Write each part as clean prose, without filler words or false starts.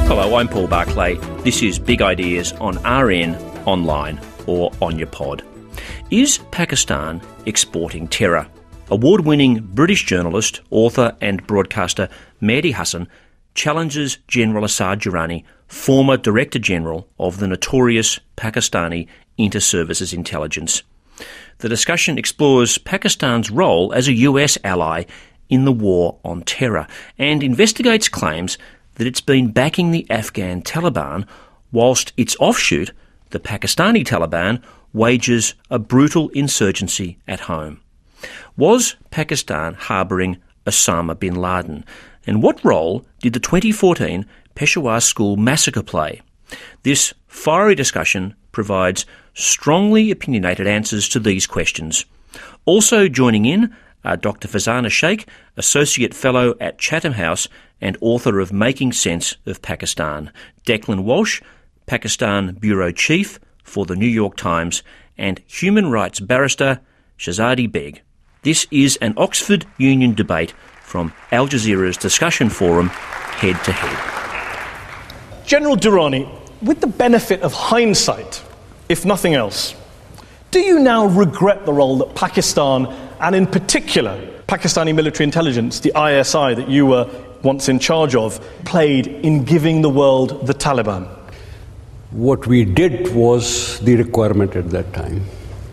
Hello, I'm Paul Barclay. This is Big Ideas on RN, online or on your pod. Is Pakistan exporting terror? Award-winning British journalist, author and broadcaster Mehdi Hasan challenges General Asad Durrani, former Director General of the notorious Pakistani Inter-Services Intelligence. The discussion explores Pakistan's role as a US ally in the war on terror and investigates claims that it's been backing the Afghan Taliban whilst its offshoot, the Pakistani Taliban, wages a brutal insurgency at home. Was Pakistan harbouring Osama bin Laden? And what role did the 2014 Peshawar school massacre play? This fiery discussion provides strongly opinionated answers to these questions. Also joining in are Dr. Fazana Sheikh, Associate Fellow at Chatham House and author of Making Sense of Pakistan, Declan Walsh, Pakistan Bureau Chief for the New York Times, and human rights barrister Shahzadi Beg. This is an Oxford Union debate from Al Jazeera's discussion forum, Head to Head. General Durrani, with the benefit of hindsight, if nothing else, do you now regret the role that Pakistan, and in particular Pakistani military intelligence, the ISI that you were once in charge of, played in giving the world the Taliban? What we did was the requirement at that time.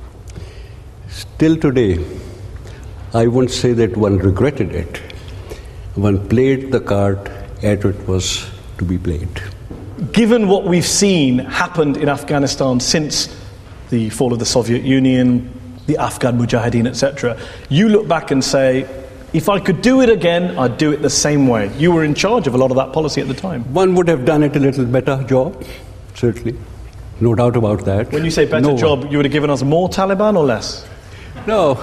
Still today, I won't say that one regretted it. One played the card as it was to be played. Given what we've seen happened in Afghanistan since the fall of the Soviet Union, the Afghan Mujahideen, etc., you look back and say, if I could do it again, I'd do it the same way. You were in charge of a lot of that policy at the time. One would have done it a little better job, certainly. No doubt about that. When you say better job, you would have given us more Taliban or less? No.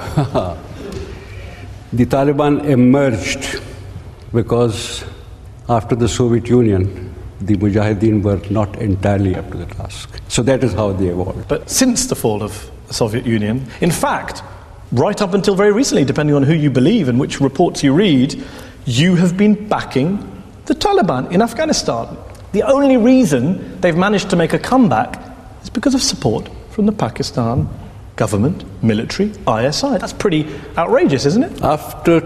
The Taliban emerged because after the Soviet Union, the Mujahideen were not entirely up to the task. So that is how they evolved. But since the fall of the Soviet Union, in fact, right up until very recently, depending on who you believe and which reports you read, you have been backing the Taliban in Afghanistan. The only reason they've managed to make a comeback is because of support from the Pakistan government, military, ISI. That's pretty outrageous, isn't it? After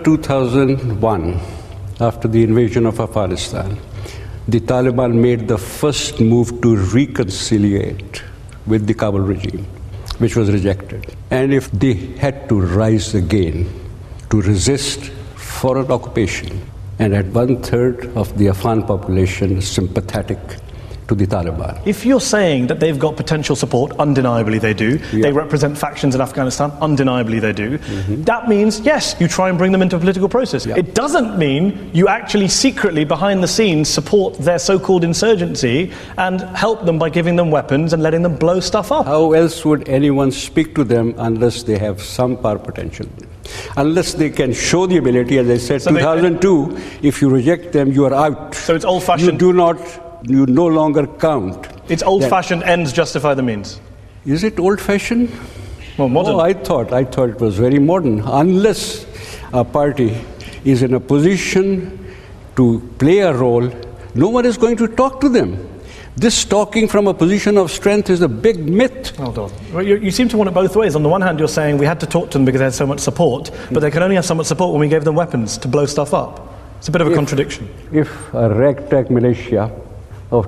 2001, after the invasion of Afghanistan, the Taliban made the first move to reconciliate with the Kabul regime, which was rejected. And if they had to rise again to resist foreign occupation, and at 1/3 of the Afghan population is sympathetic to the Taliban. If you're saying that they've got potential support, undeniably they do. Yeah. They represent factions in Afghanistan, undeniably they do. Mm-hmm. That means, yes, you try and bring them into a political process. Yeah. It doesn't mean you actually secretly, behind the scenes, support their so-called insurgency and help them by giving them weapons and letting them blow stuff up. How else would anyone speak to them unless they have some power potential? Unless they can show the ability, as I said, so 2002, if you reject them, you are out. So it's old-fashioned. You no longer count. It's old-fashioned ends justify the means. Is it old-fashioned? Well, modern. Oh, I thought it was very modern. Unless a party is in a position to play a role, no one is going to talk to them. This talking from a position of strength is a big myth. Hold on. Well, you seem to want it both ways. On the one hand, you're saying we had to talk to them because they had so much support, but they can only have so much support when we gave them weapons to blow stuff up. It's a bit of a contradiction. If a ragtag militia of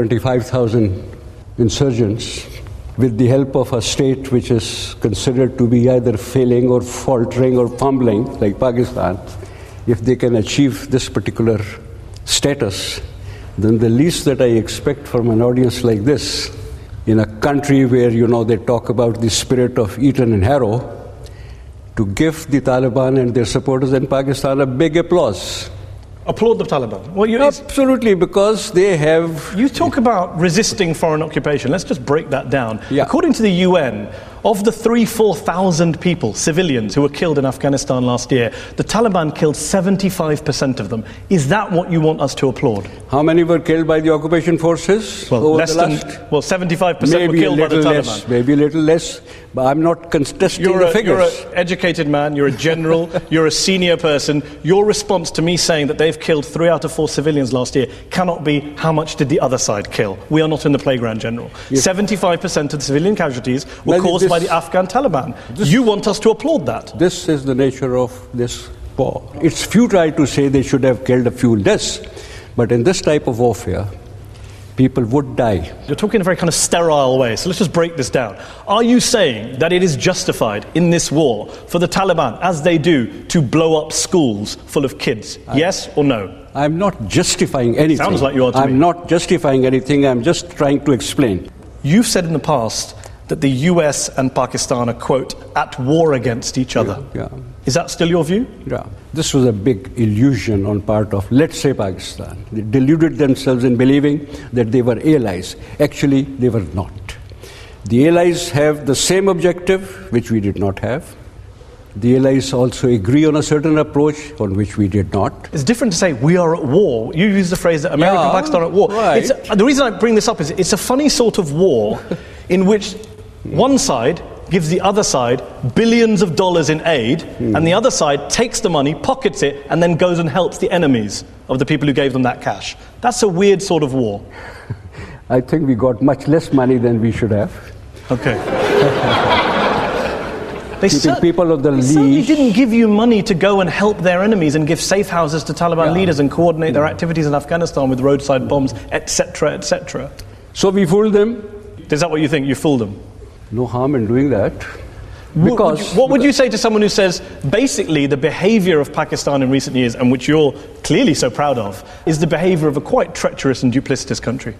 25,000 insurgents, with the help of a state which is considered to be either failing or faltering or fumbling, like Pakistan, if they can achieve this particular status, then the least that I expect from an audience like this, in a country where, they talk about the spirit of Eton and Harrow, to give the Taliban and their supporters in Pakistan a big applause. Applaud the Taliban? Well, absolutely, because they have... You talk about resisting foreign occupation. Let's just break that down. Yeah. According to the UN, Of the 4,000 people, civilians, who were killed in Afghanistan last year, the Taliban killed 75% of them. Is that what you want us to applaud? How many were killed by the occupation forces? Well, 75% were killed by the Taliban. Maybe a little less, but I'm not contesting the figures. You're an educated man, you're a general, you're a senior person. Your response to me saying that they've killed 3 out of 4 civilians last year cannot be, how much did the other side kill? We are not in the playground, General. Yes. 75% of the civilian casualties were caused by the Afghan Taliban. You want us to applaud that? This is the nature of this war. It's futile to say they should have killed a few less, but in this type of warfare, people would die. You're talking in a very kind of sterile way, so let's just break this down. Are you saying that it is justified in this war for the Taliban, as they do, to blow up schools full of kids? Yes or no? I'm not justifying anything. Sounds like you are to me. I'm not justifying anything, I'm just trying to explain. You've said in the past that the US and Pakistan are, quote, at war against each other. Yeah. Is that still your view? Yeah. This was a big illusion on part of, let's say, Pakistan. They deluded themselves in believing that they were allies. Actually, they were not. The allies have the same objective, which we did not have. The allies also agree on a certain approach on which we did not. It's different to say we are at war. You use the phrase that America and Pakistan are at war. Right. The reason I bring this up is it's a funny sort of war in which one side gives the other side billions of dollars in aid, and the other side takes the money, pockets it, and then goes and helps the enemies of the people who gave them that cash. That's a weird sort of war. I think we got much less money than we should have. Okay. People of the They certainly didn't give you money to go and help their enemies and give safe houses to Taliban leaders and coordinate their activities in Afghanistan with roadside bombs, etc., etc. So we fooled them. Is that what you think? You fooled them? No harm in doing that. What would you say to someone who says, basically, the behavior of Pakistan in recent years, and which you're clearly so proud of, is the behavior of a quite treacherous and duplicitous country?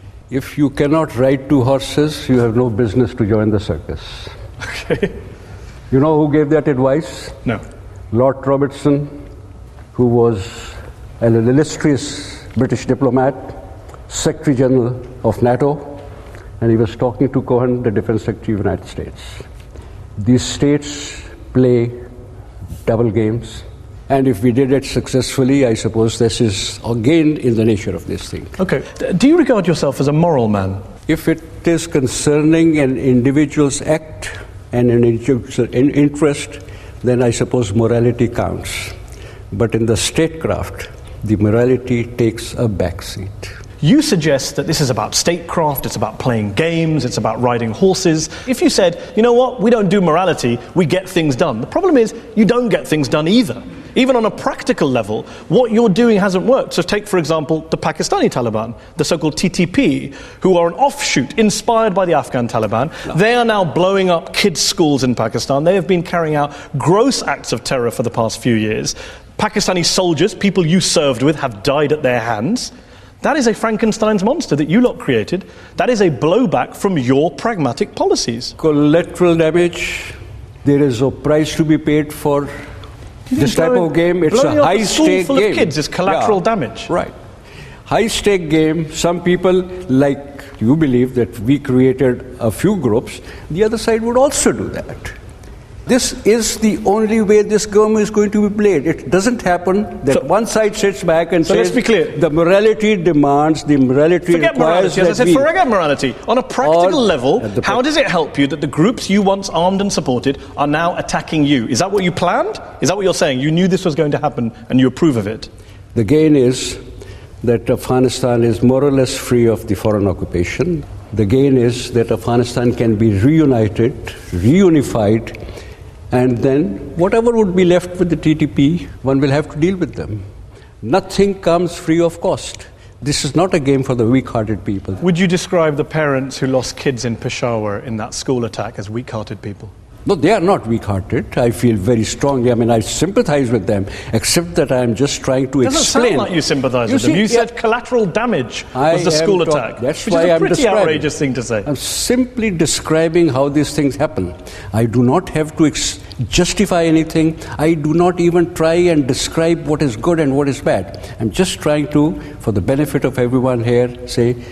If you cannot ride 2 horses, you have no business to join the circus. Okay. You know who gave that advice? No. Lord Robertson, who was an illustrious British diplomat, Secretary General of NATO, and he was talking to Cohen, the Defense Secretary of the United States. These states play double games, and if we did it successfully, I suppose this is again in the nature of this thing. Okay. Do you regard yourself as a moral man? If it is concerning an individual's act and an individual's interest, then I suppose morality counts. But in the statecraft, the morality takes a backseat. You suggest that this is about statecraft, it's about playing games, it's about riding horses. If you said, you know what, we don't do morality, we get things done. The problem is, you don't get things done either. Even on a practical level, what you're doing hasn't worked. So take, for example, the Pakistani Taliban, the so-called TTP, who are an offshoot inspired by the Afghan Taliban. No. They are now blowing up kids' schools in Pakistan. They have been carrying out gross acts of terror for the past few years. Pakistani soldiers, people you served with, have died at their hands. That is a Frankenstein's monster that you lot created. That is a blowback from your pragmatic policies. Collateral damage. There is a price to be paid for this type of game. It's a high-stake full game. Of kids is collateral damage. Right. High-stake game. Some people, like you believe that we created a few groups, the other side would also do that. This is the only way this game is going to be played. It doesn't happen that one side sits back and says, let's be clear. The morality demands, the morality forget requires morality. As I said, forget morality. On a practical level, how does it help you that the groups you once armed and supported are now attacking you? Is that what you planned? Is that what you're saying? You knew this was going to happen and you approve of it? The gain is that Afghanistan is more or less free of the foreign occupation. The gain is that Afghanistan can be reunited, reunified, and then whatever would be left with the TTP, one will have to deal with them. Nothing comes free of cost. This is not a game for the weak-hearted people. Would you describe the parents who lost kids in Peshawar in that school attack as weak-hearted people? No, they are not weak-hearted. I feel very strongly. I mean, I sympathize with them, except that I am just trying to explain. It doesn't sound like you sympathize with them. You said collateral damage was the school attack. That's which why is a I'm pretty describing. Outrageous thing to say. I'm simply describing how these things happen. I do not have to justify anything. I do not even try and describe what is good and what is bad. I'm just trying to, for the benefit of everyone here, say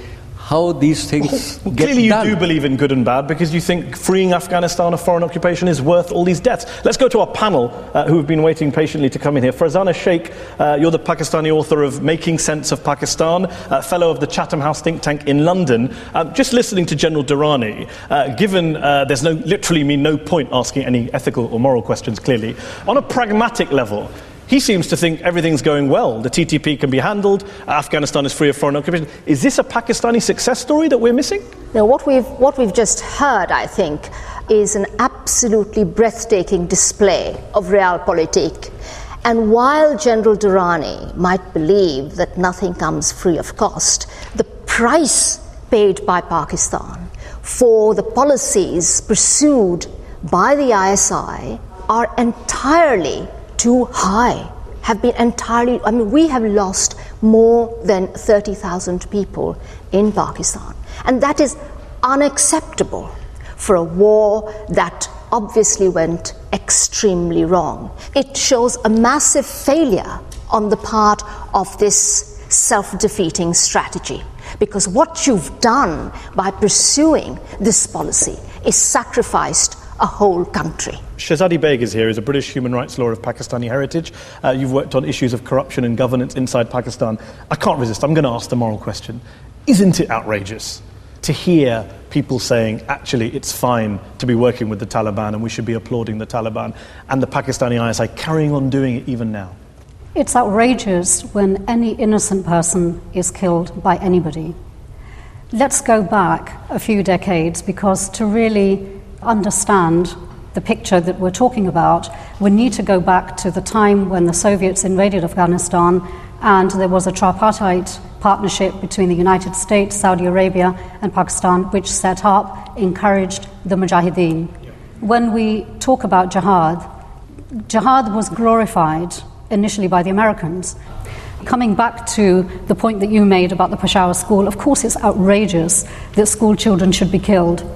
how these things get clearly you done. do believe in good and bad because you think freeing Afghanistan of foreign occupation is worth all these deaths. Let's go to our panel who have been waiting patiently to come in here. Farzana Sheikh, you're the Pakistani author of Making Sense of Pakistan, fellow of the Chatham House think tank in London. Just listening to General Durrani, given there's literally no point asking any ethical or moral questions clearly, on a pragmatic level, he seems to think everything's going well. The TTP can be handled. Afghanistan is free of foreign occupation. Is this a Pakistani success story that we're missing? No, what we've just heard, I think, is an absolutely breathtaking display of realpolitik. And while General Durrani might believe that nothing comes free of cost, the price paid by Pakistan for the policies pursued by the ISI are entirely too high, we have lost more than 30,000 people in Pakistan. And that is unacceptable for a war that obviously went extremely wrong. It shows a massive failure on the part of this self-defeating strategy. Because what you've done by pursuing this policy is sacrificed a whole country. Shehzadi Beg is here. He's a British human rights lawyer of Pakistani heritage. You've worked on issues of corruption and governance inside Pakistan. I can't resist. I'm going to ask the moral question. Isn't it outrageous to hear people saying, actually, it's fine to be working with the Taliban and we should be applauding the Taliban, and the Pakistani ISI carrying on doing it even now? It's outrageous when any innocent person is killed by anybody. Let's go back a few decades, because to really understand the picture that we're talking about, we need to go back to the time when the Soviets invaded Afghanistan and there was a tripartite partnership between the United States, Saudi Arabia and Pakistan, which set up, encouraged the Mujahideen. When we talk about jihad, jihad was glorified initially by the Americans. Coming back to the point that you made about the Peshawar school, of course it's outrageous that school children should be killed.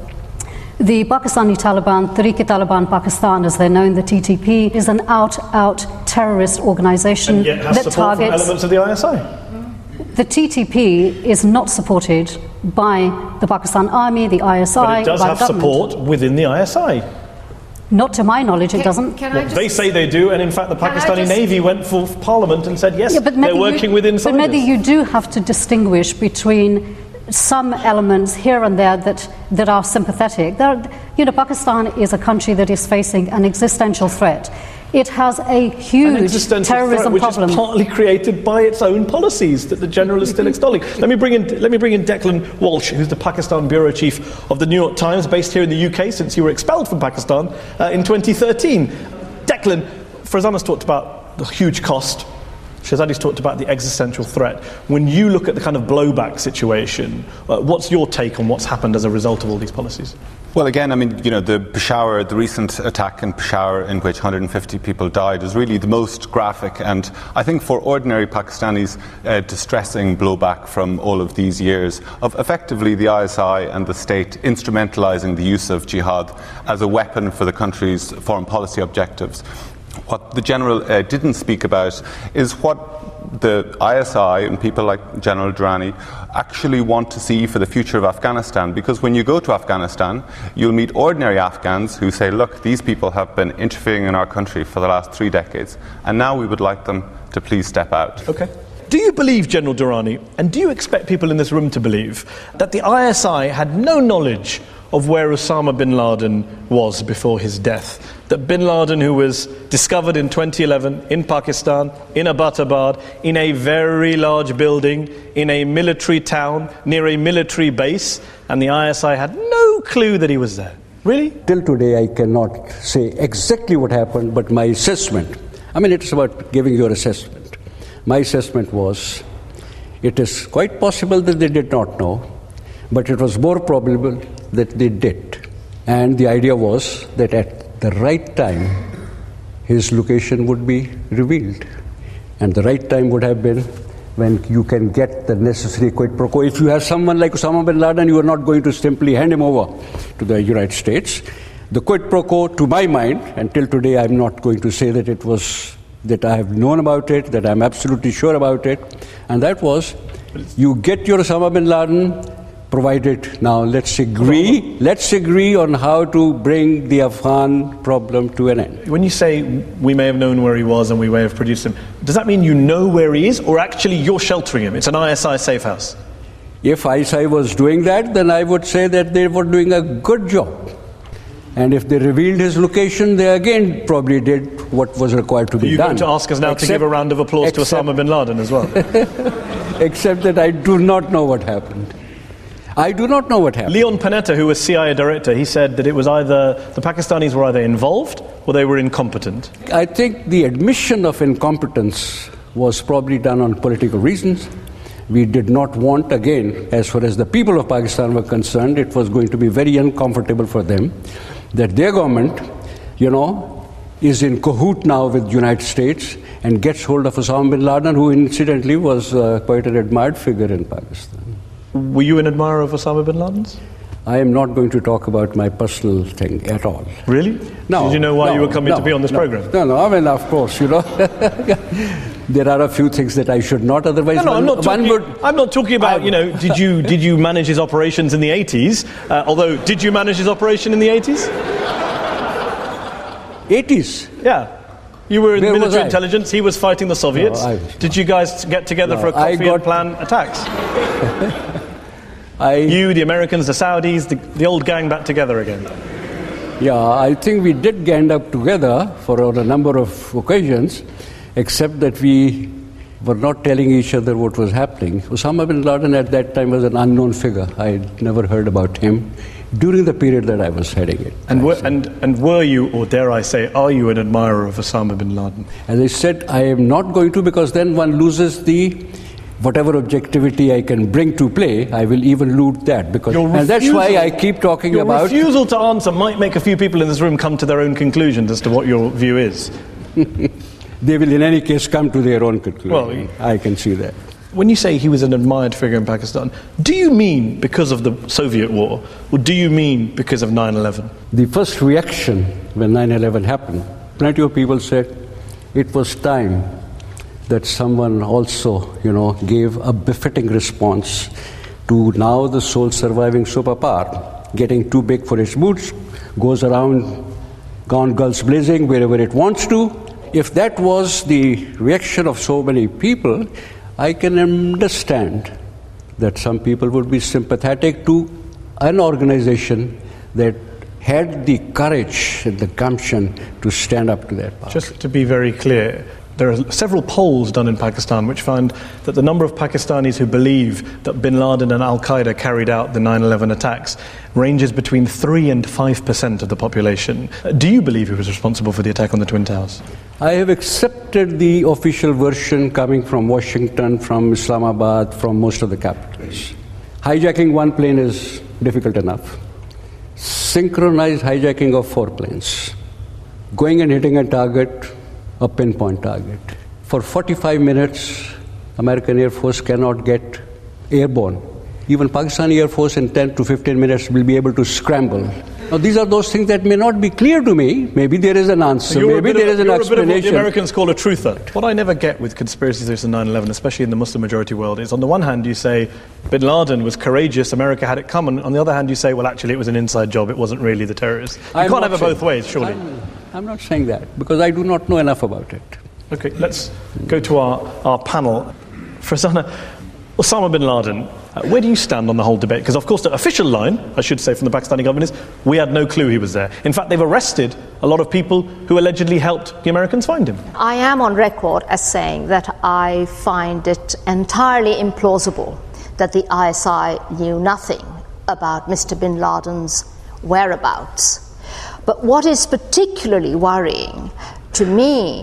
The Pakistani Taliban, Tehreek-e-Taliban Pakistan, as they're known, the TTP, is an out-out terrorist organization and yet has that support targets from elements of the ISI. The TTP is not supported by the Pakistan Army, the ISI, but it does by have the government. support within the ISI. Not to my knowledge, it doesn't. They say they do, and in fact the Pakistani Navy went for Parliament and said, yes, they're working with insiders. But maybe you do have to distinguish between some elements here and there that are sympathetic. Pakistan is a country that is facing an existential threat. It has a huge terrorism which problem, is partly created by its own policies that the general is still extolling. Let me bring in Declan Walsh, who's the Pakistan bureau chief of the New York Times, based here in the UK since you were expelled from Pakistan in 2013. Declan, Farzana's talked about the huge cost. Shehzadi's talked about the existential threat. When you look at the kind of blowback situation, what's your take on what's happened as a result of all these policies? Well, again, the recent attack in Peshawar, in which 150 people died, is really the most graphic and, I think, for ordinary Pakistanis, distressing blowback from all of these years of effectively the ISI and the state instrumentalizing the use of jihad as a weapon for the country's foreign policy objectives. What the General didn't speak about is what the ISI and people like General Durrani actually want to see for the future of Afghanistan. Because when you go to Afghanistan, you'll meet ordinary Afghans who say, look, these people have been interfering in our country for the last 3 decades, and now we would like them to please step out. Okay. Do you believe, General Durrani, and do you expect people in this room to believe, that the ISI had no knowledge of where Osama bin Laden was before his death? That bin Laden, who was discovered in 2011 in Pakistan, in Abbottabad, in a very large building, in a military town, near a military base, and the ISI had no clue that he was there? Really? Till today I cannot say exactly what happened, but my assessment, it's about giving your assessment. My assessment was, it is quite possible that they did not know, but it was more probable that they did. And the idea was that at the right time, his location would be revealed. And the right time would have been when you can get the necessary quid pro quo. If you have someone like Osama bin Laden, you are not going to simply hand him over to the United States. The quid pro quo, to my mind, until today I'm not going to say that it was, that I have known about it, that I'm absolutely sure about it, and that was, you get your Osama bin Laden, provided now let's agree on how to bring the Afghan problem to an end. When you say we may have known where he was and we may have produced him, does that mean you know where he is, or actually you're sheltering him? It's an ISI safe house. If ISI was doing that, then I would say that they were doing a good job. And if they revealed his location, they again probably did what was required to be done. Are you going to ask us now to give a round of applause to Osama bin Laden as well? Except that I do not know what happened. I do not know what happened. Leon Panetta, who was CIA director, he said that it was either the Pakistanis were either involved or they were incompetent. I think the admission of incompetence was probably done on political reasons. We did not want, again, as far as the people of Pakistan were concerned, it was going to be very uncomfortable for them that their government, is in cahoot now with the United States and gets hold of Osama bin Laden, who incidentally was quite an admired figure in Pakistan. Were you an admirer of Osama bin Laden's? I am not going to talk about my personal thing at all. Really? No. Did you know why you were coming to be on this program? No, I mean, of course, there are a few things that I should not, otherwise I'm not talking about, did you manage his operations in the 80s? Although, did you manage his operation in the 80s? 80s? Yeah. You were in military intelligence, he was fighting the Soviets. Did you guys get together for a coffee and plan attacks? You, the Americans, the Saudis, the old gang back together again. Yeah, I think we did gang up together for a number of occasions, except that we were not telling each other what was happening. Osama bin Laden at that time was an unknown figure. I had never heard about him during the period that I was heading it. And were you, or dare I say, are you an admirer of Osama bin Laden? As I said, I am not going to, because then one loses whatever objectivity I can bring to play, I will even lose that. And that's why I keep talking about... Your refusal to answer might make a few people in this room come to their own conclusions as to what your view is. They will in any case come to their own conclusion. Well, I can see that. When you say he was an admired figure in Pakistan, do you mean because of the Soviet war, or do you mean because of 9/11? The first reaction when 9/11 happened, plenty of people said it was time that someone also, gave a befitting response to now the sole surviving superpower, getting too big for its boots, goes around, gone guns blazing wherever it wants to. If that was the reaction of so many people, I can understand that some people would be sympathetic to an organization that had the courage and the gumption to stand up to that power. Just to be very clear, there are several polls done in Pakistan which find that the number of Pakistanis who believe that bin Laden and Al-Qaeda carried out the 9/11 attacks ranges between 3 and 5% of the population. Do you believe he was responsible for the attack on the Twin Towers? I have accepted the official version coming from Washington, from Islamabad, from most of the capitals. Hijacking one plane is difficult enough. Synchronized hijacking of 4 planes. Going and hitting a target, a pinpoint target. For 45 minutes, American Air Force cannot get airborne. Even Pakistani Air Force in 10 to 15 minutes will be able to scramble. Now, these are those things that may not be clear to me. Maybe there is an answer. Maybe there is an explanation. You're a bit of what the Americans call a truther. What I never get with conspiracy theories in 9/11, especially in the Muslim-majority world, is on the one hand you say bin Laden was courageous, America had it come, and on the other hand you say, well, actually it was an inside job, it wasn't really the terrorists. You can't have it both ways, surely. I'm not saying that, because I do not know enough about it. Okay, let's go to our panel. Farzana, Osama bin Laden, where do you stand on the whole debate? Because, of course, the official line, I should say, from the Pakistani government is, we had no clue he was there. In fact, they've arrested a lot of people who allegedly helped the Americans find him. I am on record as saying that I find it entirely implausible that the ISI knew nothing about Mr. bin Laden's whereabouts. But what is particularly worrying to me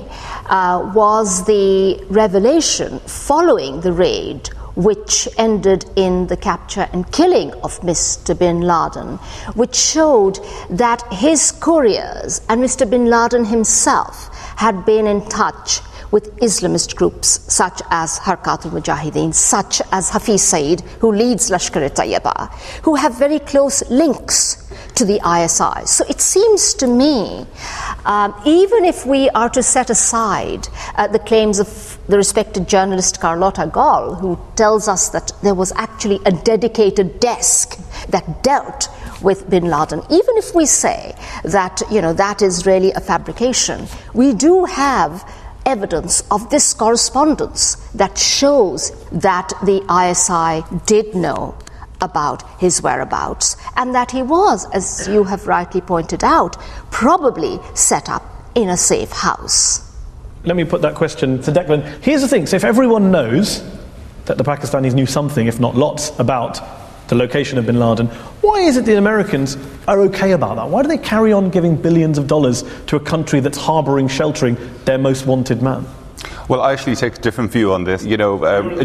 was the revelation following the raid, which ended in the capture and killing of Mr. bin Laden, which showed that his couriers and Mr. bin Laden himself had been in touch with Islamist groups such as Harkat al-Mujahideen, such as Hafiz Saeed, who leads Lashkar-e-Taiba, who have very close links to the ISI. So it seems to me, even if we are to set aside the claims of the respected journalist Carlotta Gall, who tells us that there was actually a dedicated desk that dealt with bin Laden. Even if we say that, that is really a fabrication, we do have evidence of this correspondence that shows that the ISI did know about his whereabouts and that he was, as you have rightly pointed out, probably set up in a safe house. Let me put that question to Declan. Here's the thing, so if everyone knows that the Pakistanis knew something, if not lots, about the location of bin Laden, why is it the Americans are okay about that? Why do they carry on giving billions of dollars to a country that's harbouring, sheltering their most wanted man? Well, I actually take a different view on this. General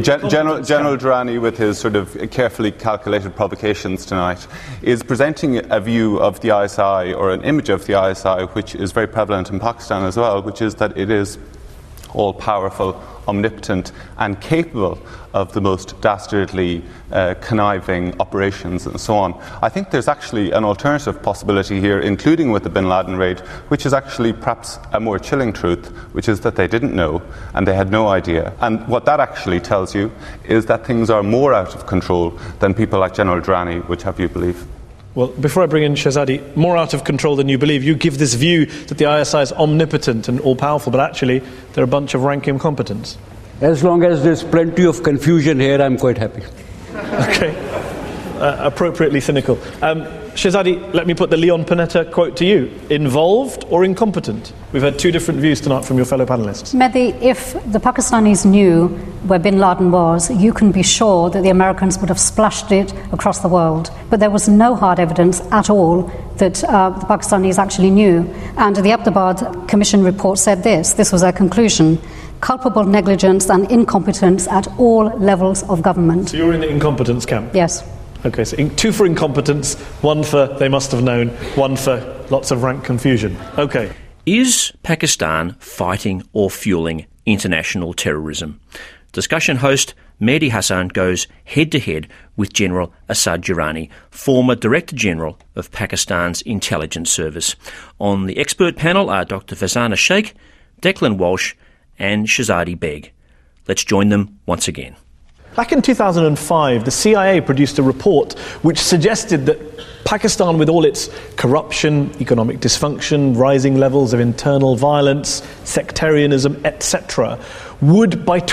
Durrani, with his sort of carefully calculated provocations tonight, is presenting a view of the ISI, or an image of the ISI, which is very prevalent in Pakistan as well, which is that it is all-powerful, omnipotent, and capable of the most dastardly, conniving operations and so on. I think there's actually an alternative possibility here, including with the bin Laden raid, which is actually perhaps a more chilling truth, which is that they didn't know and they had no idea. And what that actually tells you is that things are more out of control than people like General Durrani would have you believe. Well, before I bring in Shehzadi, more out of control than you believe. You give this view that the ISI is omnipotent and all-powerful, but actually they're a bunch of rank incompetents. As long as there's plenty of confusion here, I'm quite happy. Okay. Appropriately cynical. Shehzadi, let me put the Leon Panetta quote to you. Involved or incompetent? We've had two different views tonight from your fellow panellists. Mehdi, if the Pakistanis knew where bin Laden was, you can be sure that the Americans would have splashed it across the world. But there was no hard evidence at all that the Pakistanis actually knew. And the Abbottabad Commission report said this was their conclusion: culpable negligence and incompetence at all levels of government. So you're in the incompetence camp? Yes. Okay, so two for incompetence, one for they must have known, one for lots of rank confusion. Okay. Is Pakistan fighting or fueling international terrorism? Discussion host Mehdi Hasan goes head-to-head with General Asad Durrani, former Director General of Pakistan's intelligence service. On the expert panel are Dr. Farzana Sheikh, Declan Walsh and Shehzadi Beg. Let's join them once again. Back in 2005, the CIA produced a report which suggested that Pakistan, with all its corruption, economic dysfunction, rising levels of internal violence, sectarianism, etc., would by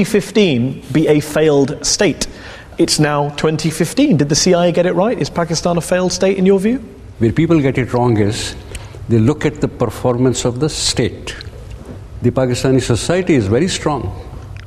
2015 be a failed state. It's now 2015. Did the CIA get it right? Is Pakistan a failed state in your view? Where people get it wrong is they look at the performance of the state. The Pakistani society is very strong.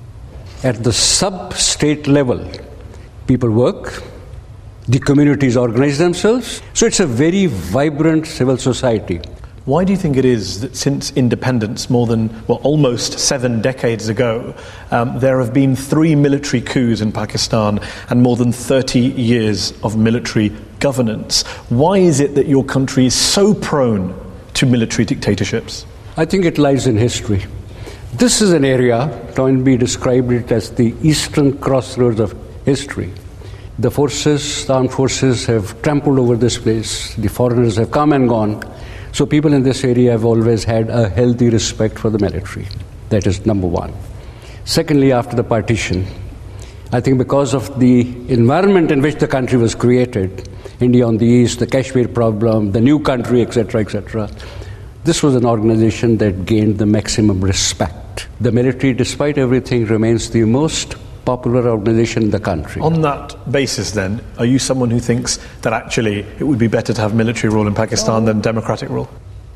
At the sub-state level, people work, the communities organize themselves, so it's a very vibrant civil society. Why do you think it is that since independence, almost 7 decades ago, there have been 3 military coups in Pakistan and more than 30 years of military governance? Why is it that your country is so prone to military dictatorships? I think it lies in history. This is an area, Toynbee described it as the eastern crossroads of history. The armed forces have trampled over this place. The foreigners have come and gone. So people in this area have always had a healthy respect for the military. That is number one. Secondly, after the partition, I think because of the environment in which the country was created, India on the east, the Kashmir problem, the new country, etc., etc., this was an organization that gained the maximum respect. The military, despite everything, remains the most popular organization in the country. On that basis, then, are you someone who thinks that actually it would be better to have military rule in Pakistan than democratic rule?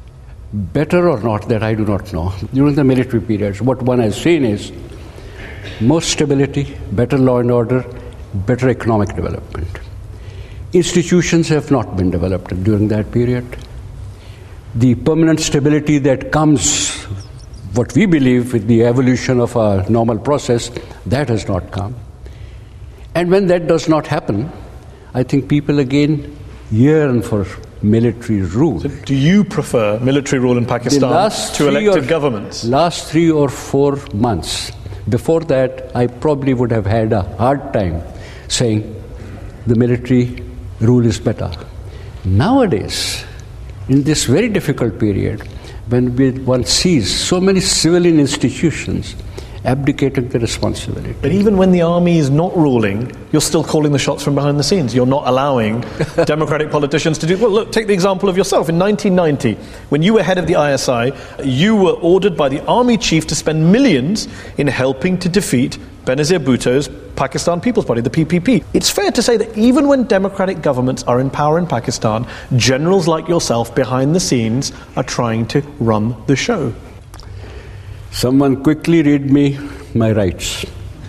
Better or not, that I do not know. During the military periods, what one has seen is more stability, better law and order, better economic development. Institutions have not been developed during that period. The permanent stability that comes, what we believe, with the evolution of a normal process, that has not come. And when that does not happen, I think people again yearn for military rule. So do you prefer military rule in Pakistan to elected governments? Last 3 or 4 months. Before that, I probably would have had a hard time saying the military rule is better. Nowadays, in this very difficult period, when one sees so many civilian institutions abdicating the responsibility. But even when the army is not ruling, you're still calling the shots from behind the scenes. You're not allowing democratic politicians to do... Well, look, take the example of yourself. In 1990, when you were head of the ISI, you were ordered by the army chief to spend millions in helping to defeat Benazir Bhutto's Pakistan People's Party, the PPP. It's fair to say that even when democratic governments are in power in Pakistan, generals like yourself behind the scenes are trying to run the show. Someone quickly read me my rights.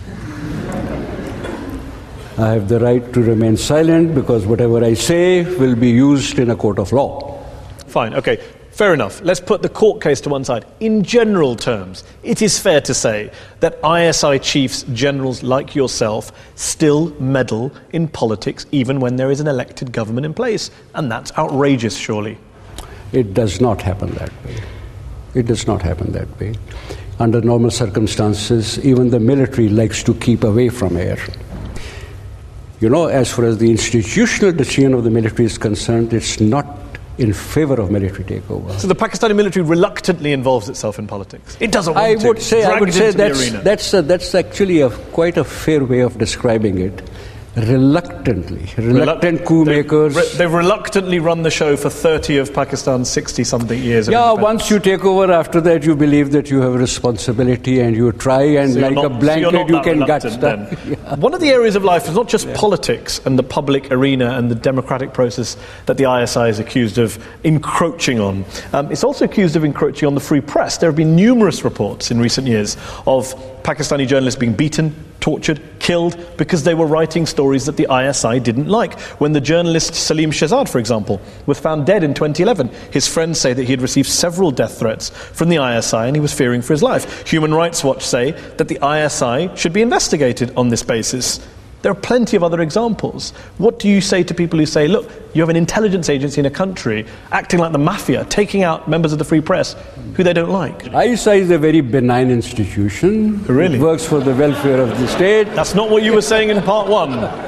I have the right to remain silent because whatever I say will be used in a court of law. Fine, okay. Fair enough. Let's put the court case to one side. In general terms, it is fair to say that ISI chiefs, generals like yourself, still meddle in politics even when there is an elected government in place. And that's outrageous, surely. It does not happen that way. It does not happen that way. Under normal circumstances, even the military likes to keep away from air. You know, as far as the institutional decision of the military is concerned, it's not in favor of military takeover. So the Pakistani military reluctantly involves itself in politics. It doesn't want to. I would say that's actually quite a fair way of describing it. Reluctantly. Reluctant coup makers. They've reluctantly run the show for 30 of Pakistan's 60-something years. Yeah, once you take over, after that you believe that you have a responsibility and you try and like a blanket you can gut stuff. Yeah. One of the areas of life is not just politics and the public arena and the democratic process that the ISI is accused of encroaching on. It's also accused of encroaching on the free press. There have been numerous reports in recent years of Pakistani journalists being beaten, tortured, killed because they were writing stories that the ISI didn't like. When the journalist Salim Shehzad, for example, was found dead in 2011, his friends say that he had received several death threats from the ISI and he was fearing for his life. Human Rights Watch say that the ISI should be investigated on this basis. There are plenty of other examples. What do you say to people who say, look, you have an intelligence agency in a country acting like the mafia, taking out members of the free press who they don't like? ISI is a very benign institution. Really? It works for the welfare of the state. That's not what you were saying in part one.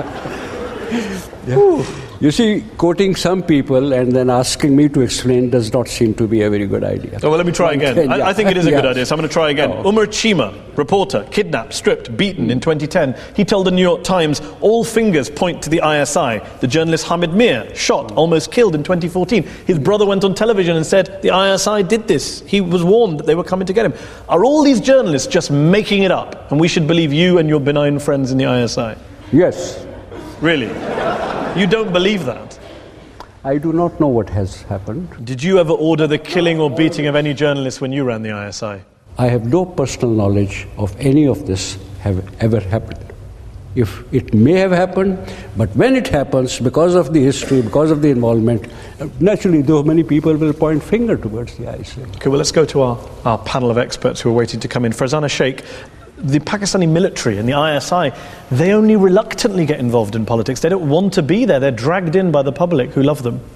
Yeah. You see, quoting some people and then asking me to explain does not seem to be a very good idea. Oh, well, let me try again. I think it is a good idea, so I'm going to try again. Oh. Umar Chima, reporter, kidnapped, stripped, beaten in 2010. He told the New York Times, all fingers point to the ISI. The journalist Hamid Mir, shot, almost killed in 2014. His brother went on television and said, the ISI did this. He was warned that they were coming to get him. Are all these journalists just making it up? And we should believe you and your benign friends in the ISI? Yes. Really? You don't believe that? I do not know what has happened. Did you ever order the killing or beating of any journalist when you ran the ISI? I have no personal knowledge of any of this have ever happened. If it may have happened, but when it happens, because of the history, because of the involvement, naturally, though many people will point finger towards the ISI. Okay, well, let's go to our panel of experts who are waiting to come in. Farzana Sheikh, the Pakistani military and the ISI, they only reluctantly get involved in politics. They don't want to be there. They're dragged in by the public who love them.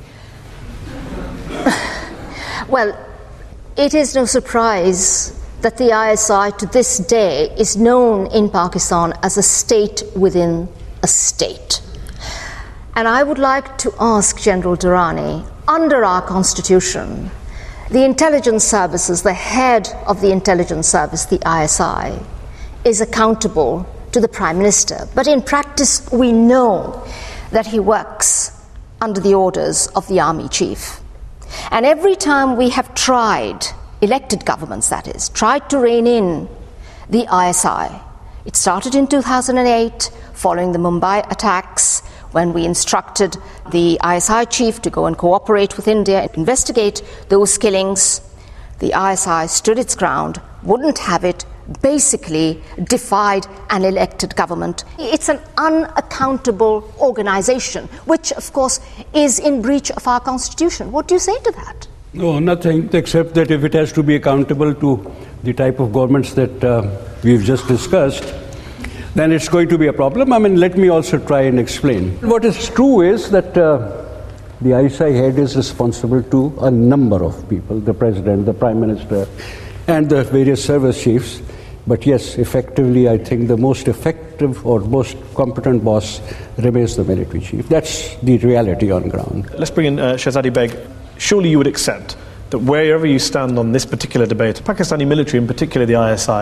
Well, it is no surprise that the ISI to this day is known in Pakistan as a state within a state. And I would like to ask General Durrani, under our constitution, the intelligence services, the head of the intelligence service, the ISI, is accountable to the Prime Minister. But in practice, we know that he works under the orders of the Army Chief. And every time we have tried, elected governments that is, tried to rein in the ISI, it started in 2008, following the Mumbai attacks, when we instructed the ISI chief to go and cooperate with India and investigate those killings. The ISI stood its ground, wouldn't have it, basically defied an elected government. It's an unaccountable organization, which, of course, is in breach of our constitution. What do you say to that? No, nothing, except that if it has to be accountable to the type of governments that we've just discussed, then it's going to be a problem. I mean, let me also try and explain. What is true is that the ISI head is responsible to a number of people, the President, the Prime Minister, and the various service chiefs. But yes, effectively, I think the most effective or most competent boss remains the military chief. That's the reality on ground. Let's bring in Shehzadi Beg. Surely you would accept that wherever you stand on this particular debate, Pakistani military, in particular the ISI,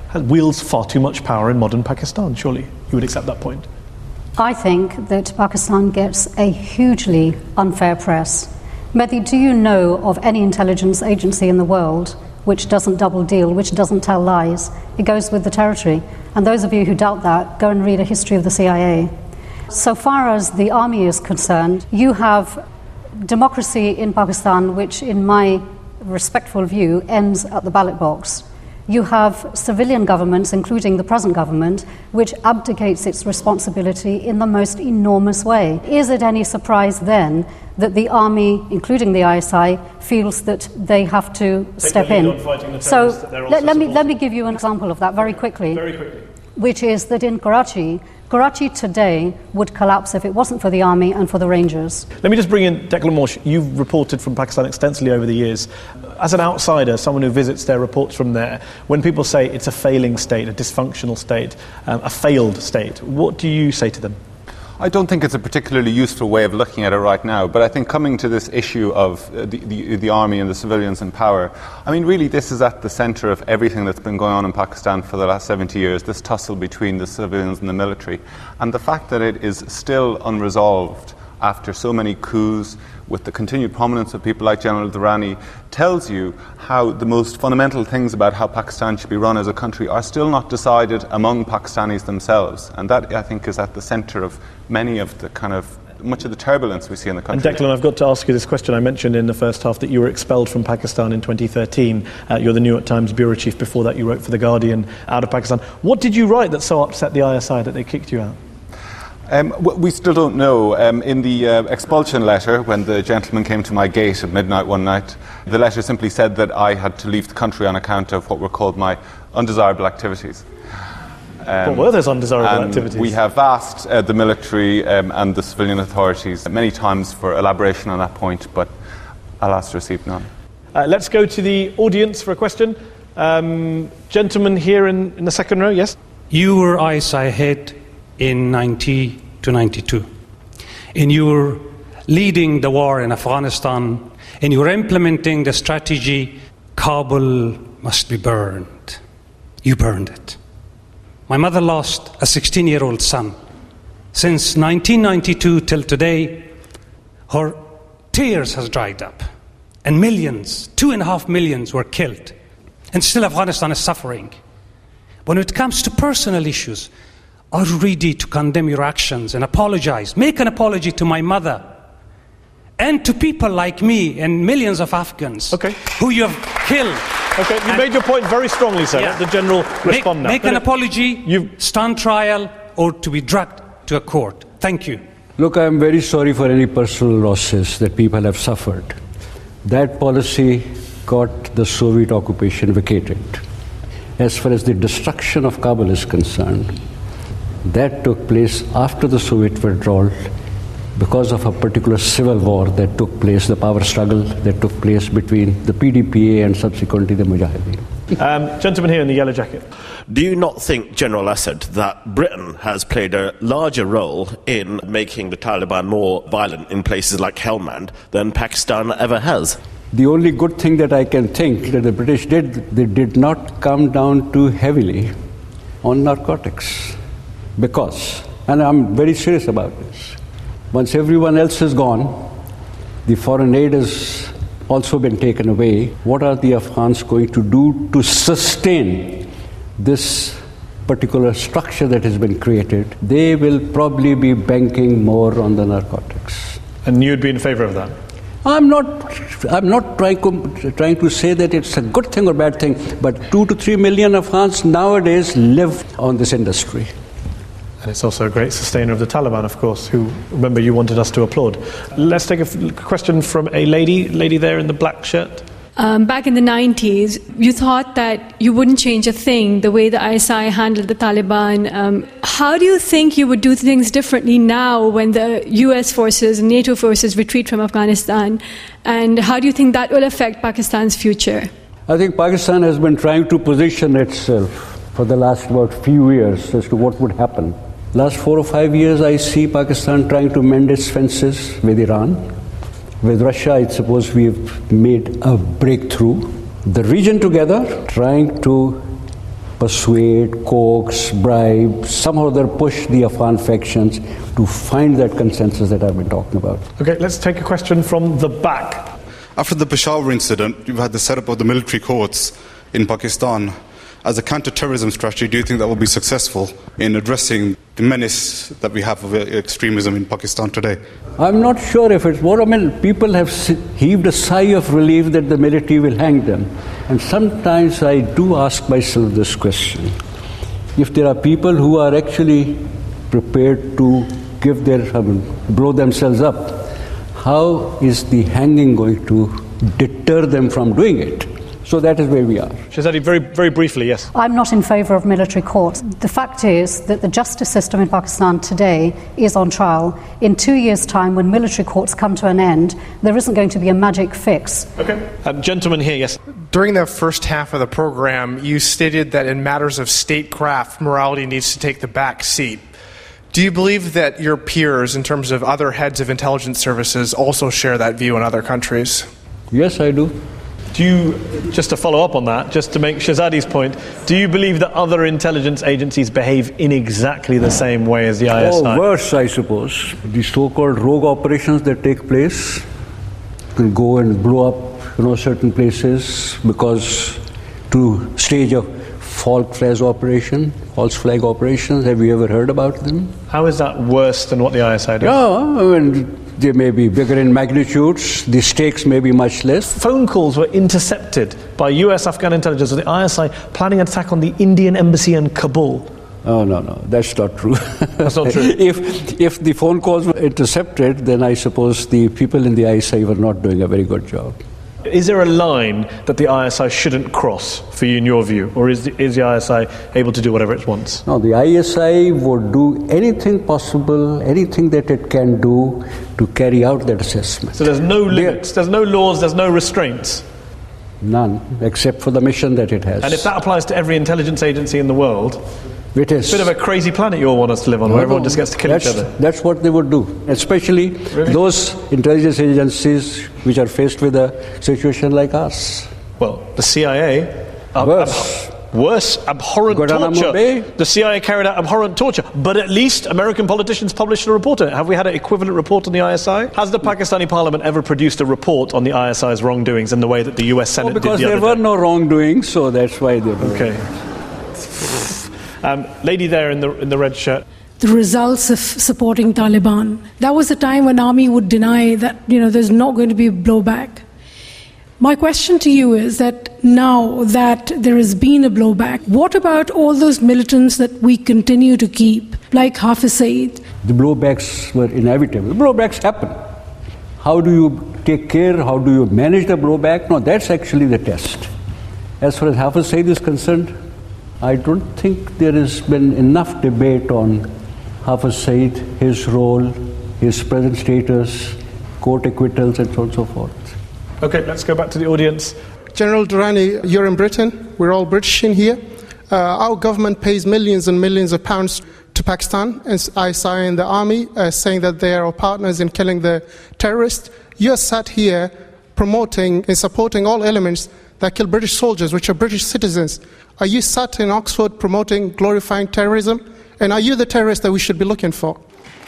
wields far too much power in modern Pakistan. Surely you would accept that point. I think that Pakistan gets a hugely unfair press. Mehdi, do you know of any intelligence agency in the world which doesn't double deal, which doesn't tell lies? It goes with the territory. And those of you who doubt that, go and read a history of the CIA. So far as the army is concerned, you have democracy in Pakistan, which in my respectful view ends at the ballot box. You have civilian governments, including the present government, which abdicates its responsibility in the most enormous way. Is it any surprise then that the army, including the ISI, feels that they have to step in? So let me give you an example of that very quickly. Which is that in Karachi today would collapse if it wasn't for the army and for the Rangers. Let me just bring in Declan Morsh. You've reported from Pakistan extensively over the years. As an outsider, someone who visits their reports from there, when people say it's a failing state, a dysfunctional state, a failed state, what do you say to them? I don't think it's a particularly useful way of looking at it right now, but I think coming to this issue of the army and the civilians in power, I mean, really this is at the centre of everything that's been going on in Pakistan for the last 70 years, this tussle between the civilians and the military. And the fact that it is still unresolved after so many coups, with the continued prominence of people like General Durrani, tells you how the most fundamental things about how Pakistan should be run as a country are still not decided among Pakistanis themselves. And that, I think, is at the centre of many of the much of the turbulence we see in the country. And Declan, I've got to ask you this question. I mentioned in the first half that you were expelled from Pakistan in 2013. You're the New York Times bureau chief. Before that, you wrote for The Guardian out of Pakistan. What did you write that so upset the ISI that they kicked you out? We still don't know. In the expulsion letter, when the gentleman came to my gate at midnight one night, the letter simply said that I had to leave the country on account of what were called my undesirable activities. What were those undesirable activities? We have asked the military and the civilian authorities many times for elaboration on that point, but alas, received none. Let's go to the audience for a question. Gentleman here in the second row, yes? You were ISI head in 90 to 92. And you were leading the war in Afghanistan, and you were implementing the strategy, Kabul must be burned. You burned it. My mother lost a 16-year-old son. Since 1992 till today, her tears has dried up. And millions, 2.5 million were killed. And still Afghanistan is suffering. When it comes to personal issues, are you ready to condemn your actions and apologize? Make an apology to my mother and to people like me and millions of Afghans who you have killed. Okay, you made your point very strongly, sir. Yeah. Let the General respond now. Make an apology, stand trial, or to be dragged to a court. Thank you. Look, I am very sorry for any personal losses that people have suffered. That policy got the Soviet occupation vacated. As far as the destruction of Kabul is concerned, that took place after the Soviet withdrawal because of a particular civil war that took place, the power struggle that took place between the PDPA and subsequently the Mujahideen. Gentleman here in the yellow jacket. Do you not think, General Assad, that Britain has played a larger role in making the Taliban more violent in places like Helmand than Pakistan ever has? The only good thing that I can think that the British did, they did not come down too heavily on narcotics. Because, and I'm very serious about this, once everyone else is gone, the foreign aid has also been taken away. What are the Afghans going to do to sustain this particular structure that has been created? They will probably be banking more on the narcotics. And you'd be in favor of that? I'm not trying to say that it's a good thing or bad thing, but 2 to 3 million Afghans nowadays live on this industry. And it's also a great sustainer of the Taliban, of course, who, remember, you wanted us to applaud. Let's take a question from a lady there in the black shirt. Back in the 90s, you thought that you wouldn't change a thing the way the ISI handled the Taliban. How do you think you would do things differently now when the US forces and NATO forces retreat from Afghanistan? And how do you think that will affect Pakistan's future? I think Pakistan has been trying to position itself for the last few years as to what would happen. Last 4 or 5 years, I see Pakistan trying to mend its fences with Iran. With Russia, I suppose we've made a breakthrough. The region together, trying to persuade, coax, bribe, somehow or other push the Afghan factions to find that consensus that I've been talking about. Okay, let's take a question from the back. After the Peshawar incident, you've had the setup of the military courts in Pakistan. As a counter-terrorism strategy, do you think that will be successful in addressing the menace that we have of extremism in Pakistan today? I'm not sure if it's what I mean. People have heaved a sigh of relief that the military will hang them. And sometimes I do ask myself this question. If there are people who are actually prepared to give blow themselves up, how is the hanging going to deter them from doing it? So that is where we are. Shehzadi, very, very briefly, yes. I'm not in favour of military courts. The fact is that the justice system in Pakistan today is on trial. In 2 years' time, when military courts come to an end, there isn't going to be a magic fix. Okay. Gentleman here, yes. During the first half of the program, you stated that in matters of statecraft, morality needs to take the back seat. Do you believe that your peers, in terms of other heads of intelligence services, also share that view in other countries? Yes, I do. Do you, just to follow up on that, just to make Shehzadi's point, do you believe that other intelligence agencies behave in exactly the same way as the ISI? Oh, worse, I suppose. The so-called rogue operations that take place can go and blow up, certain places because to stage a false flag operations. Have you ever heard about them? How is that worse than what the ISI does? Yeah, I mean, they may be bigger in magnitudes, the stakes may be much less. Phone calls were intercepted by US Afghan intelligence with the ISI planning an attack on the Indian embassy in Kabul. Oh, no, that's not true. That's not true. If the phone calls were intercepted, then I suppose the people in the ISI were not doing a very good job. Is there a line that the ISI shouldn't cross, for you, in your view? Or is the ISI able to do whatever it wants? No, the ISI would do anything possible, anything that it can do to carry out that assessment. So there's no limits, there's no laws, there's no restraints? None, except for the mission that it has. And if that applies to every intelligence agency in the world, it is. It's a bit of a crazy planet you all want us to live on, where everyone just gets to kill each other. That's what they would do, especially those intelligence agencies which are faced with a situation like us. Well, the CIA... Worse, abhorrent torture. The CIA carried out abhorrent torture, but at least American politicians published a report on it. Have we had an equivalent report on the ISI? Has the Pakistani parliament ever produced a report on the ISI's wrongdoings in the way that the US Senate did the other day? Because there were no wrongdoings, so that's why they were. Okay. Lady there in the red shirt. The results of supporting Taliban. That was a time when army would deny that, there's not going to be blowback. My question to you is that now that there has been a blowback, what about all those militants that we continue to keep, like Hafiz Saeed? The blowbacks were inevitable. Blowbacks happen. How do you take care? How do you manage the blowback? No, that's actually the test. As far as Hafiz Saeed is concerned, I don't think there has been enough debate on Hafiz Saeed, his role, his present status, court acquittals, and so on and so forth. Okay, let's go back to the audience. General Durrani, you're in Britain. We're all British in here. Our government pays millions and millions of pounds to Pakistan, as ISI and the army, saying that they are our partners in killing the terrorists. You're sat here promoting and supporting all elements that kill British soldiers, which are British citizens. Are you sat in Oxford promoting, glorifying terrorism? And are you the terrorist that we should be looking for?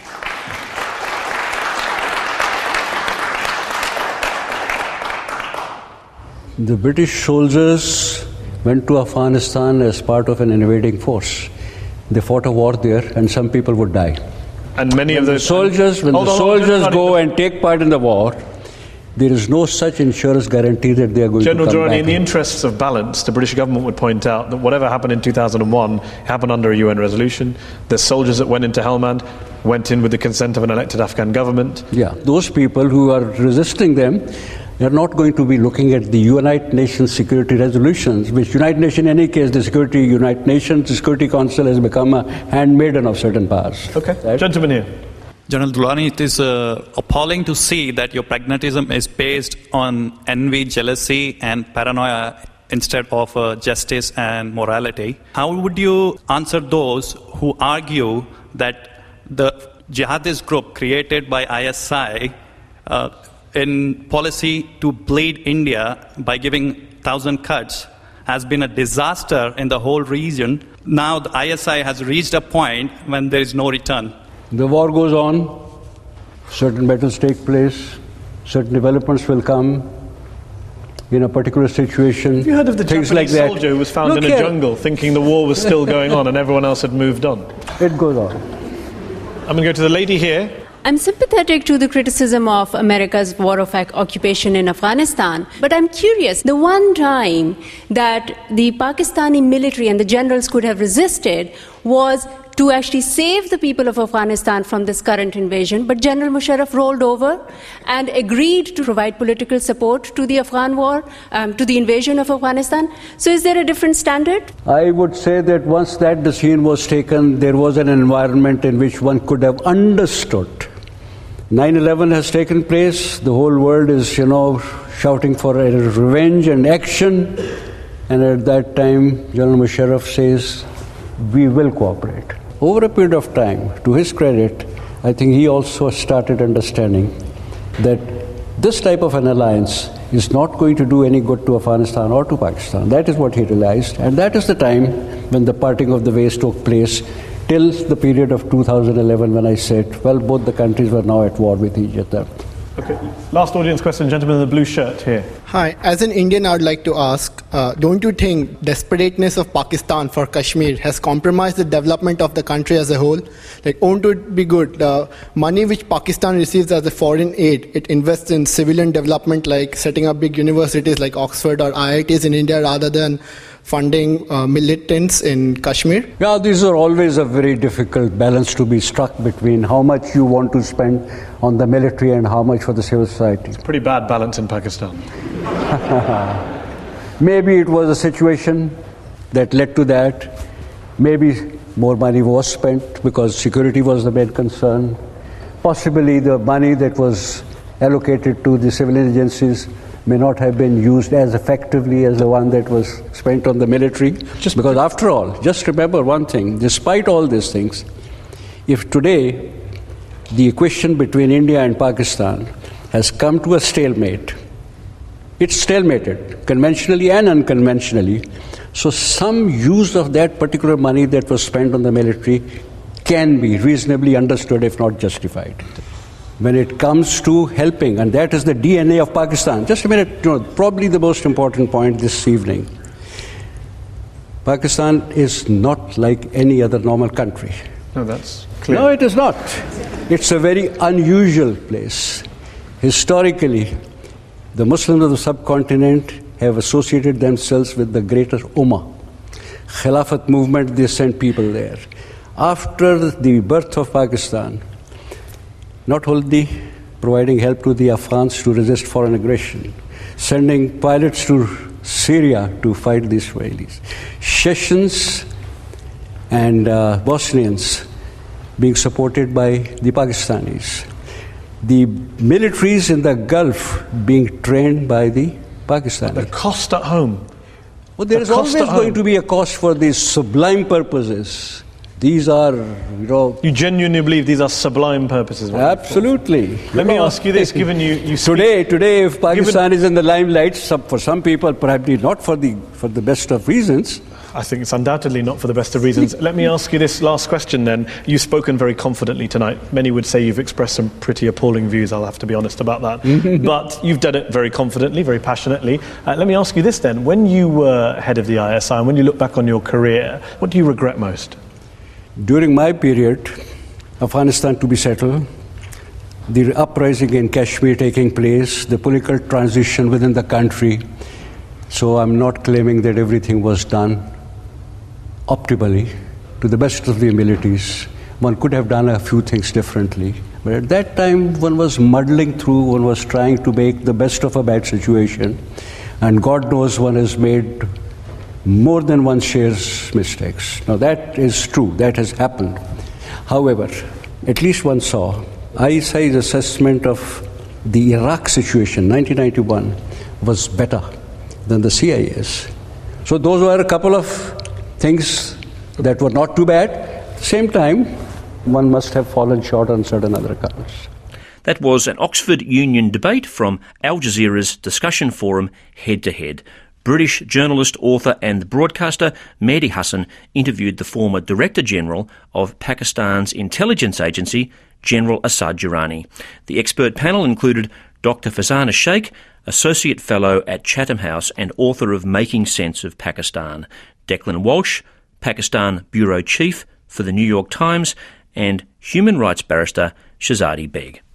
The British soldiers went to Afghanistan as part of an invading force. They fought a war there, and some people would die. And many of the soldiers, when the soldiers go and take part in the war, there is no such insurance guarantee that they are going to come back. General Durrani, in the interests of balance, the British government would point out that whatever happened in 2001 happened under a UN resolution. The soldiers that went into Helmand went in with the consent of an elected Afghan government. Yeah, those people who are resisting them, they are not going to be looking at the United Nations security resolutions, which United Nations, in any case, the United Nations Security Council has become a handmaiden of certain powers. Okay, right? Gentleman here. General Durrani, it is appalling to see that your pragmatism is based on envy, jealousy, and paranoia instead of justice and morality. How would you answer those who argue that the jihadist group created by ISI in policy to bleed India by giving 1,000 cuts has been a disaster in the whole region. Now the ISI has reached a point when there is no return. The war goes on, certain battles take place, certain developments will come in a particular situation. Have you heard of the things Japanese like soldier who was found in a jungle thinking the war was still going on and everyone else had moved on? It goes on. I'm going to go to the lady here. I'm sympathetic to the criticism of America's war of occupation in Afghanistan, but I'm curious, the one time that the Pakistani military and the generals could have resisted was to actually save the people of Afghanistan from this current invasion, but General Musharraf rolled over and agreed to provide political support to the Afghan war, to the invasion of Afghanistan. So is there a different standard? I would say that once that decision was taken, there was an environment in which one could have understood. 9/11 has taken place, the whole world is, shouting for a revenge and action, and at that time, General Musharraf says, we will cooperate. Over a period of time, to his credit, I think he also started understanding that this type of an alliance is not going to do any good to Afghanistan or to Pakistan. That is what he realized, and that is the time when the parting of the ways took place, till the period of 2011 when I said, well, both the countries were now at war with each other. Okay, last audience question, gentleman in the blue shirt here. Hi, as an Indian, I would like to ask, don't you think desperateness of Pakistan for Kashmir has compromised the development of the country as a whole? Won't it be good? The money which Pakistan receives as a foreign aid, it invests in civilian development like setting up big universities like Oxford or IITs in India rather than funding militants in Kashmir? Yeah, these are always a very difficult balance to be struck between how much you want to spend on the military and how much for the civil society. It's a pretty bad balance in Pakistan. Maybe it was a situation that led to that. Maybe more money was spent because security was the main concern. Possibly the money that was allocated to the civilian agencies may not have been used as effectively as the one that was spent on the military. Because after all, just remember one thing, despite all these things, if today the equation between India and Pakistan has come to a stalemate, it's stalemated, conventionally and unconventionally, so some use of that particular money that was spent on the military can be reasonably understood, if not justified. When it comes to helping, and that is the DNA of Pakistan. Just a minute, probably the most important point this evening. Pakistan is not like any other normal country. No, that's clear. No, it is not. It's a very unusual place. Historically, the Muslims of the subcontinent have associated themselves with the greater Ummah. Khilafat movement, they sent people there. After the birth of Pakistan, not only providing help to the Afghans to resist foreign aggression, sending pilots to Syria to fight the Israelis, Chechens and Bosnians being supported by the Pakistanis, the militaries in the Gulf being trained by the Pakistanis. The cost at home. Well, there is always going to be a cost for these sublime purposes. These are, You genuinely believe these are sublime purposes? Absolutely. Let me ask you this, given you Today, if Pakistan is in the limelight, for some people, perhaps not for the best of reasons. I think it's undoubtedly not for the best of reasons. Let me ask you this last question then. You've spoken very confidently tonight. Many would say you've expressed some pretty appalling views, I'll have to be honest about that. But you've done it very confidently, very passionately. Let me ask you this then. When you were head of the ISI and when you look back on your career, what do you regret most? During my period, Afghanistan to be settled, the uprising in Kashmir taking place, the political transition within the country. So I'm not claiming that everything was done optimally, to the best of the abilities. One could have done a few things differently. But at that time, one was muddling through, one was trying to make the best of a bad situation. And God knows one has made more than one shares mistakes. Now that is true, that has happened. However, at least one saw ISI's assessment of the Iraq situation, 1991, was better than the CIA's. So those were a couple of things that were not too bad. At the same time, one must have fallen short on certain other accounts. That was an Oxford Union debate from Al Jazeera's discussion forum, Head to Head. British journalist, author and broadcaster Mehdi Hasan interviewed the former Director General of Pakistan's intelligence agency, General Asad Durrani. The expert panel included Dr. Fazana Sheikh, Associate Fellow at Chatham House and author of Making Sense of Pakistan, Declan Walsh, Pakistan Bureau Chief for the New York Times, and human rights barrister Shahzadi Beg.